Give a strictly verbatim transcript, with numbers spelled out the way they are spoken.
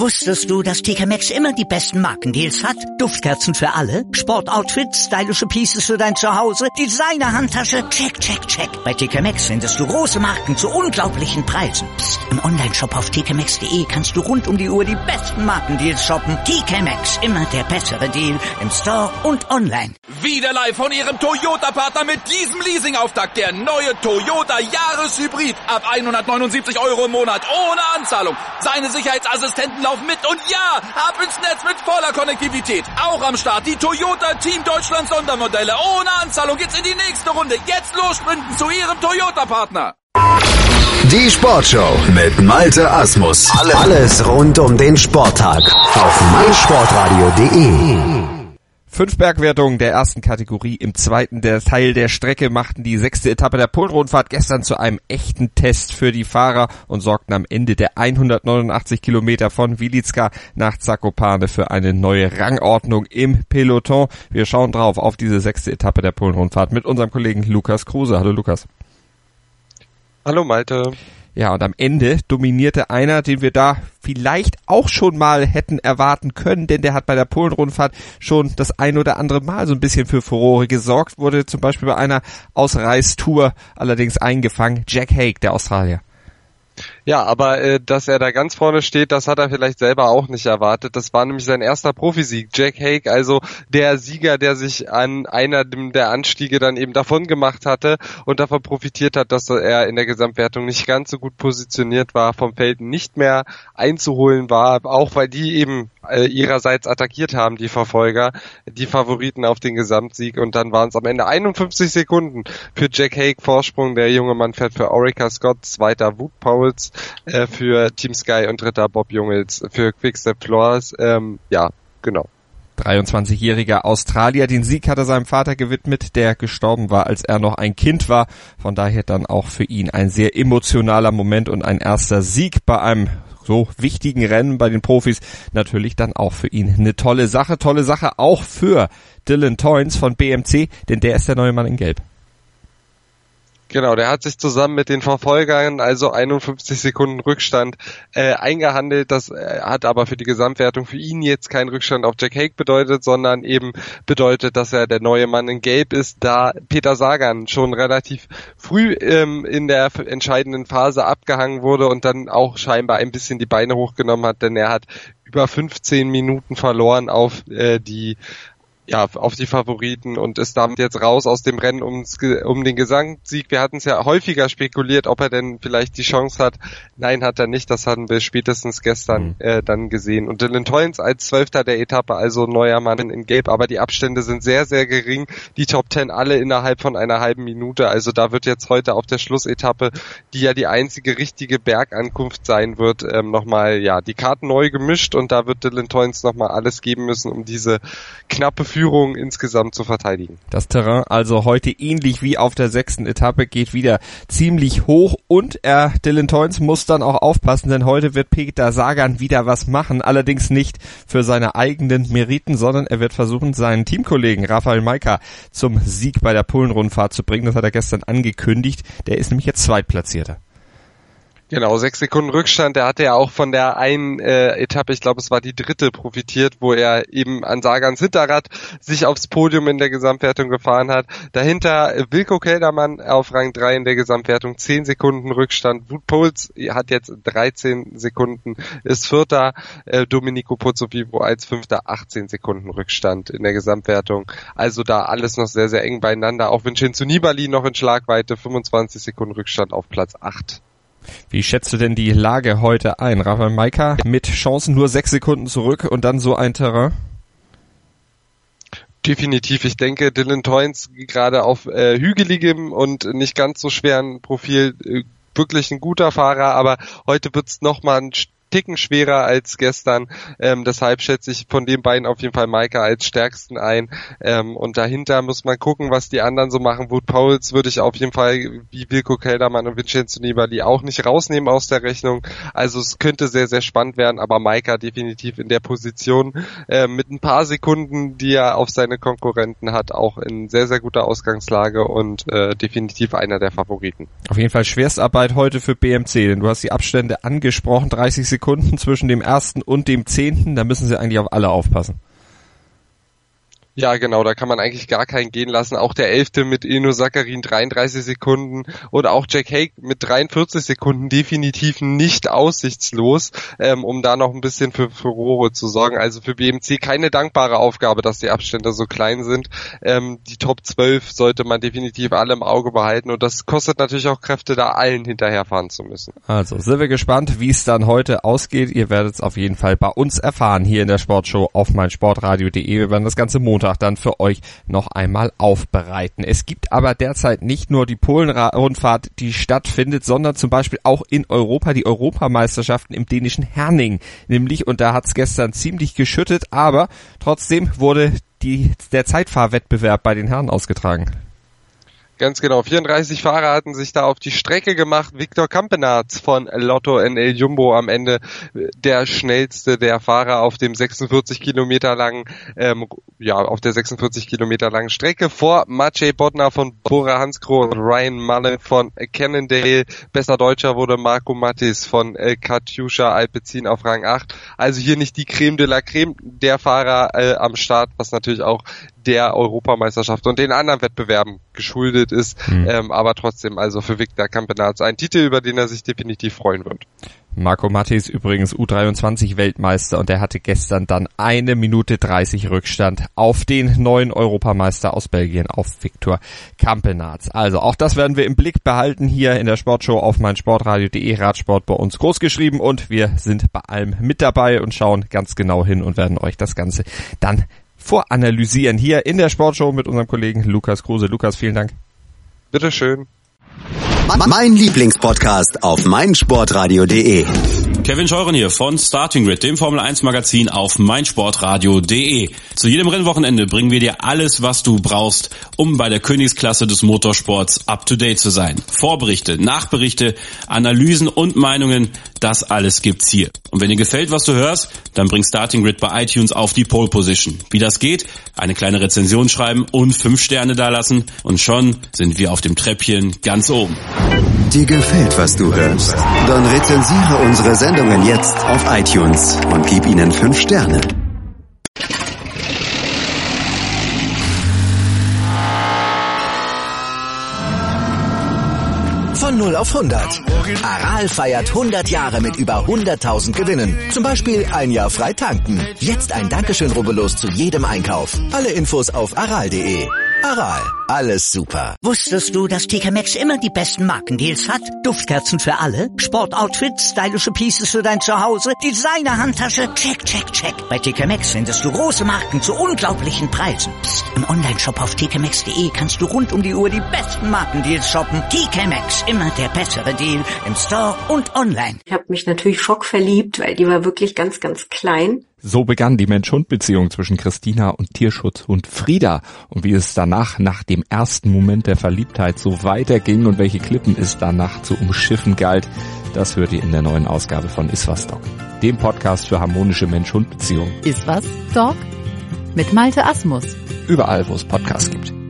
Wusstest du, dass T K Maxx immer die besten Markendeals hat? Duftkerzen für alle, Sportoutfits, stylische Pieces für dein Zuhause, Designer-Handtasche, check, check, check. Bei T K Maxx findest du große Marken zu unglaublichen Preisen. Psst. Im Onlineshop auf t k maxx punkt de kannst du rund um die Uhr die besten Markendeals shoppen. T K Maxx, immer der bessere Deal im Store und online. Wieder live von Ihrem Toyota-Partner mit diesem Leasing-Auftakt. Der neue Toyota Jahreshybrid. Ab hundertneunundsiebzig Euro im Monat ohne Anzahlung. Seine Sicherheitsassistenten laufen mit und ja, ab ins Netz mit voller Konnektivität. Auch am Start die Toyota Team Deutschland Sondermodelle. Ohne Anzahlung geht's in die nächste Runde. Jetzt los sprinten zu Ihrem Toyota-Partner. Die Sportshow mit Malte Asmus. Alles rund um den Sporttag auf meinsportradio punkt de. Fünf Bergwertungen der ersten Kategorie im zweiten der Teil der Strecke machten die sechste Etappe der Polen-Rundfahrt gestern zu einem echten Test für die Fahrer und sorgten am Ende der hundertneunundachtzig Kilometer von Wilicka nach Zakopane für eine neue Rangordnung im Peloton. Wir schauen drauf auf diese sechste Etappe der Polen-Rundfahrt mit unserem Kollegen Lukas Kruse. Hallo Lukas. Hallo Malte. Ja, und am Ende dominierte einer, den wir da vielleicht auch schon mal hätten erwarten können, denn der hat bei der Polen-Rundfahrt schon das ein oder andere Mal so ein bisschen für Furore gesorgt, wurde zum Beispiel bei einer Ausreißtour allerdings eingefangen. Jack Haig, der Australier. Ja, aber äh, dass er da ganz vorne steht, das hat er vielleicht selber auch nicht erwartet. Das war nämlich sein erster Profisieg. Jack Haig, also der Sieger, der sich an einer der Anstiege dann eben davon gemacht hatte und davon profitiert hat, dass er in der Gesamtwertung nicht ganz so gut positioniert war, vom Feld nicht mehr einzuholen war, auch weil die eben äh, ihrerseits attackiert haben, die Verfolger, die Favoriten auf den Gesamtsieg, und dann waren es am Ende einundfünfzig Sekunden für Jack Haig Vorsprung. Der junge Mann fährt für Orica Scott, zweiter Wout Poels äh, für Team Sky und dritter Bob Jungels für Quickstep Floors. Ähm, ja, genau. dreiundzwanzigjähriger Australier. Den Sieg hat er seinem Vater gewidmet, der gestorben war, als er noch ein Kind war. Von daher dann auch für ihn ein sehr emotionaler Moment und ein erster Sieg bei einem so wichtigen Rennen bei den Profis. Natürlich dann auch für ihn eine tolle Sache. Tolle Sache auch für Dylan Teuns von B M C, denn der ist der neue Mann in Gelb. Genau, der hat sich zusammen mit den Verfolgern, also einundfünfzig Sekunden Rückstand, äh, eingehandelt. Das äh, hat aber für die Gesamtwertung für ihn jetzt keinen Rückstand auf Jack Haig bedeutet, sondern eben bedeutet, dass er der neue Mann in Gelb ist, da Peter Sagan schon relativ früh ähm, in der entscheidenden Phase abgehangen wurde und dann auch scheinbar ein bisschen die Beine hochgenommen hat, denn er hat über fünfzehn Minuten verloren auf äh, die ja, auf die Favoriten und ist damit jetzt raus aus dem Rennen ums, um den Gesamtsieg. Wir hatten es ja häufiger spekuliert, ob er denn vielleicht die Chance hat. Nein, hat er nicht. Das hatten wir spätestens gestern mhm. äh, dann gesehen. Und Dylan Teuns als Zwölfter der Etappe, also neuer Mann in Gelb. Aber die Abstände sind sehr, sehr gering. Die Top Ten alle innerhalb von einer halben Minute. Also da wird jetzt heute auf der Schlussetappe, die ja die einzige richtige Bergankunft sein wird, ähm, nochmal ja die Karten neu gemischt. Und da wird Dylan Teuns nochmal alles geben müssen, um diese knappe Führung insgesamt zu verteidigen. Das Terrain also heute ähnlich wie auf der sechsten Etappe geht wieder ziemlich hoch und er, Dylan Teuns, muss dann auch aufpassen, denn heute wird Peter Sagan wieder was machen, allerdings nicht für seine eigenen Meriten, sondern er wird versuchen, seinen Teamkollegen Rafał Majka zum Sieg bei der Polen-Rundfahrt zu bringen. Das hat er gestern angekündigt. Der ist nämlich jetzt Zweitplatzierter. Genau, sechs Sekunden Rückstand. Der hatte ja auch von der einen äh, Etappe, ich glaube es war die dritte, profitiert, wo er eben an Sagans Hinterrad sich aufs Podium in der Gesamtwertung gefahren hat. Dahinter äh, Wilco Kelderman auf Rang drei in der Gesamtwertung, zehn Sekunden Rückstand. Wout Poels hat jetzt dreizehn Sekunden, ist Vierter. Äh, Domenico Pozzovivo als Fünfter, achtzehn Sekunden Rückstand in der Gesamtwertung. Also da alles noch sehr, sehr eng beieinander. Auch Vincenzo Nibali noch in Schlagweite, fünfundzwanzig Sekunden Rückstand auf Platz acht. Wie schätzt du denn die Lage heute ein? Rafał Majka mit Chancen nur sechs Sekunden zurück und dann so ein Terrain? Definitiv. Ich denke, Dylan Teuns gerade auf äh, hügeligem und nicht ganz so schweren Profil äh, wirklich ein guter Fahrer, aber heute wird's noch mal ein Ticken schwerer als gestern, ähm, deshalb schätze ich von den beiden auf jeden Fall Majka als stärksten ein, ähm, und dahinter muss man gucken, was die anderen so machen. Wout Poels würde ich auf jeden Fall wie Wilco Kelderman und Vincenzo Nibali auch nicht rausnehmen aus der Rechnung, also es könnte sehr, sehr spannend werden, aber Majka definitiv in der Position äh, mit ein paar Sekunden, die er auf seine Konkurrenten hat, auch in sehr, sehr guter Ausgangslage und äh, definitiv einer der Favoriten. Auf jeden Fall Schwerstarbeit heute für B M C, denn du hast die Abstände angesprochen, dreißig Sekunden Sekunden zwischen dem ersten und dem zehnten. Da müssen sie eigentlich auf alle aufpassen. Ja, genau, da kann man eigentlich gar keinen gehen lassen. Auch der Elfte mit Eno Sakarin dreiunddreißig Sekunden und auch Jack Haig mit dreiundvierzig Sekunden definitiv nicht aussichtslos, ähm, um da noch ein bisschen für Furore zu sorgen. Also für B M C keine dankbare Aufgabe, dass die Abstände so klein sind. Ähm, die Top zwölf sollte man definitiv alle im Auge behalten und das kostet natürlich auch Kräfte, da allen hinterherfahren zu müssen. Also sind wir gespannt, wie es dann heute ausgeht. Ihr werdet es auf jeden Fall bei uns erfahren hier in der Sportshow auf meinsportradio punkt de. Wir werden das ganze Montag dann für euch noch einmal aufbereiten. Es gibt aber derzeit nicht nur die Polen-Rundfahrt, die stattfindet, sondern zum Beispiel auch in Europa die Europameisterschaften im dänischen Herning. Nämlich, und da hat es gestern ziemlich geschüttet, aber trotzdem wurde die, der Zeitfahrwettbewerb bei den Herren ausgetragen. Ganz genau, vierunddreißig Fahrer hatten sich da auf die Strecke gemacht. Viktor Kampenaerts von Lotto N L Jumbo am Ende der schnellste der Fahrer auf dem sechsundvierzig Kilometer langen, ähm, ja, auf der sechsundvierzig Kilometer langen Strecke vor Maciej Bodnar von Bora Hansgrohe und Ryan Mullen von Cannondale. Besser Deutscher wurde Marco Mattis von äh, Katusha Alpecin auf Rang acht. Also hier nicht die Creme de la Creme der Fahrer äh, am Start, was natürlich auch der Europameisterschaft und den anderen Wettbewerben geschuldet ist, mhm. ähm, aber trotzdem also für Viktor Kampenaerts ein Titel, über den er sich definitiv freuen wird. Marco Mattis übrigens U dreiundzwanzig Weltmeister und er hatte gestern dann eine Minute dreißig Rückstand auf den neuen Europameister aus Belgien, auf Viktor Kampenaerts. Also auch das werden wir im Blick behalten hier in der Sportshow auf meinsportradio punkt de. Radsport bei uns groß geschrieben und wir sind bei allem mit dabei und schauen ganz genau hin und werden euch das Ganze dann voranalysieren hier in der Sportshow mit unserem Kollegen Lukas Kruse. Lukas, vielen Dank. Bitteschön. Mein Lieblingspodcast auf meinsportradio punkt de. Kevin Scheuren hier von Starting Grid, dem Formel eins Magazin auf meinsportradio punkt de. Zu jedem Rennwochenende bringen wir dir alles, was du brauchst, um bei der Königsklasse des Motorsports up to date zu sein. Vorberichte, Nachberichte, Analysen und Meinungen, das alles gibt's hier. Und wenn dir gefällt, was du hörst, dann bring Starting Grid bei iTunes auf die Pole Position. Wie das geht? Eine kleine Rezension schreiben und fünf Sterne dalassen und schon sind wir auf dem Treppchen ganz oben. Dir gefällt, was du hörst? Dann rezensiere unsere Sendungen jetzt auf iTunes und gib ihnen fünf Sterne. Von null auf hundert. Aral feiert hundert Jahre mit über hunderttausend Gewinnen. Zum Beispiel ein Jahr frei tanken. Jetzt ein Dankeschön, rubbellos zu jedem Einkauf. Alle Infos auf aral punkt de. Aral, alles super. Wusstest du, dass T K Maxx immer die besten Markendeals hat? Duftkerzen für alle, Sportoutfits, stylische Pieces für dein Zuhause, Designer-Handtasche, check, check, check. Bei T K Maxx findest du große Marken zu unglaublichen Preisen. Psst. Im Onlineshop auf t k maxx punkt de kannst du rund um die Uhr die besten Markendeals shoppen. T K Maxx, immer der bessere Deal im Store und online. Ich habe mich natürlich schockverliebt, weil die war wirklich ganz, ganz klein. So begann die Mensch-Hund-Beziehung zwischen Christina und Tierschutzhund Frieda. Und wie es danach, nach dem ersten Moment der Verliebtheit, so weiterging und welche Klippen es danach zu umschiffen galt, das hört ihr in der neuen Ausgabe von Iswas Dog, dem Podcast für harmonische Mensch-Hund-Beziehungen. Iswas Dog? Mit Malte Asmus. Überall, wo es Podcasts gibt.